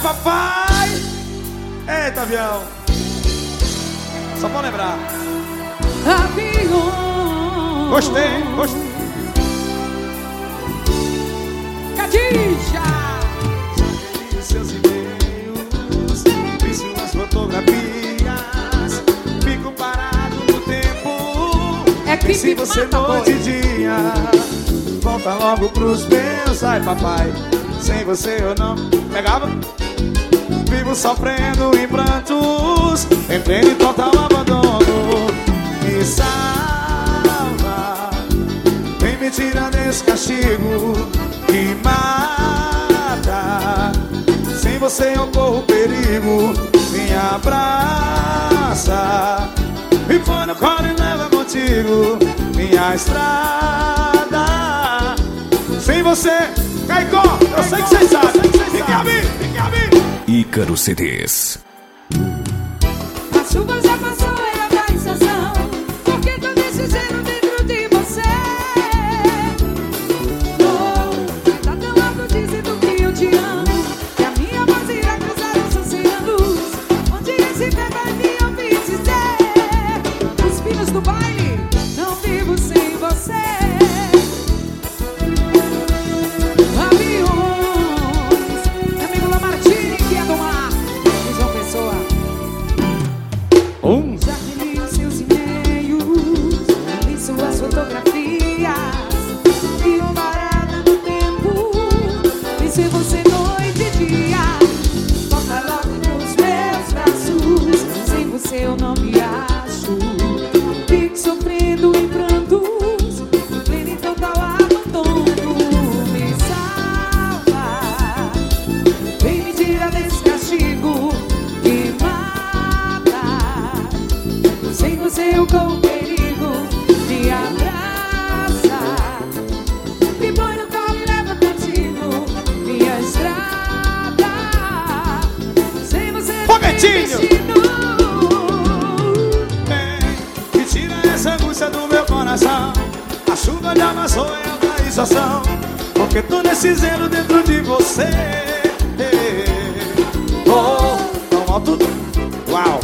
papai. Eita, avião. Só pra lembrar. Avião. Gostei, gostei. Cadija. Já seus e-mails, vi suas fotografias, fico parado no tempo. É que se você noite e dia, volta logo pros meus. Ai, papai, sem você eu não pegava. Vivo sofrendo em prantos, entrei em total abandono. Me salva, vem me tirar desse castigo que mata. Sem você eu corro perigo. Me abraça, me põe no colo e leva contigo minha estrada. Sem você, Caicó, eu sei que vocês sabem. Fique a mim, fique a mim. Ícaro CDs. A chuva já passou, é a estação. Por que tô decisando dentro de você? Oh, tá tão alto dizendo que eu te amo, que a minha voz irá cruzar os oceanos. Onde esse pé vai me ouvir dizer? Os filhos do baile, não vivo sem você. Já li os seus e-mails, li suas fotografias, e parada no tempo, vi sem você noite e dia. Toca logo nos meus braços, sem você eu não me acho. Fico sofrendo em prantos, pleno e total abandono. Me salva, vem me tirar desse castigo que sem você eu corro perigo. Me abraça, me põe no colo e leva contigo minha estrada. Sem você Foguetinho! Me tira essa angústia do meu coração. A chuva já amassou é a estação. Porque tô nesse zelo dentro de você. Oh, tão alto. Uau!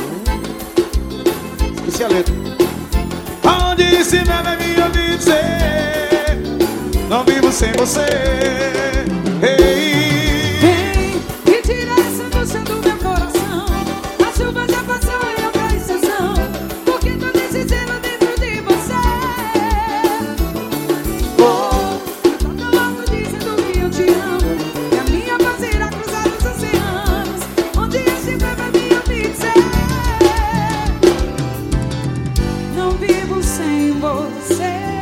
Esqueci a letra. Aonde esse meu vai me ouvir dizer? Não vivo sem você. Hey. Vem e tira essa angústia do meu coração. A chuva já passou e eu pra estação. Porque tô nesse zelo dentro de você. Oh, tá tão alto dizendo que eu te amo, que a minha voz irá cruzar os oceanos. Onde esse pé vai me ouvir dizer? Não vivo sem você.